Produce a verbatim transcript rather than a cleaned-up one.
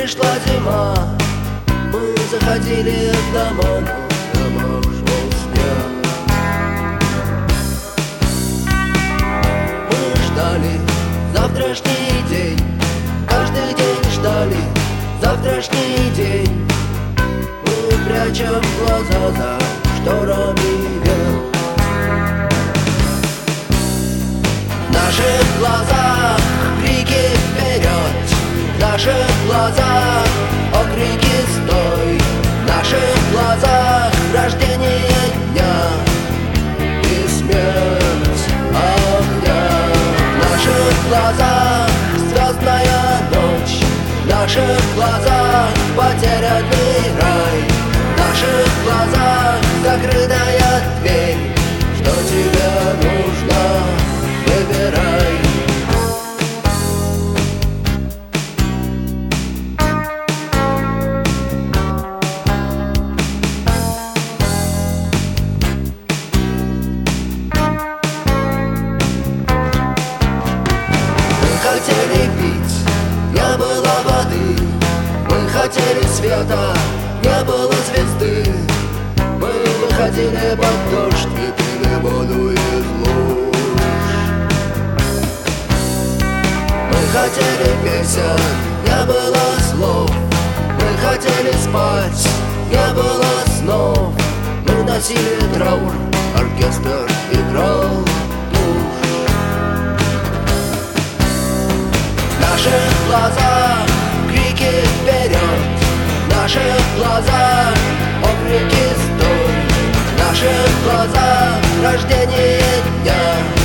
пришла зима, мы заходили в дома, но в домах шел снег. Мы ждали завтрашний день, каждый день ждали завтрашний день. Мы прячем глаза за шторами век. В наших глазах крики вперед, в наших глазах окрики стой, в наших глазах рождение дня и смерть огня. В наших глазах звездная ночь, в наших глазах потерянный рай, в наших глазах закрытая дверь. Что тебе нужно, выбирай. Мы хотели пить, не было воды. Мы хотели света, не было звезды. Мы выходили под дождь и пили воду из луж. Мы хотели песен, не было слов. Мы хотели спать, не было снов. Мы носили траур, оркестр играл тушь. В наших глазах крики вперед, в наших глазах окрики стой, в наших глазах рождение дня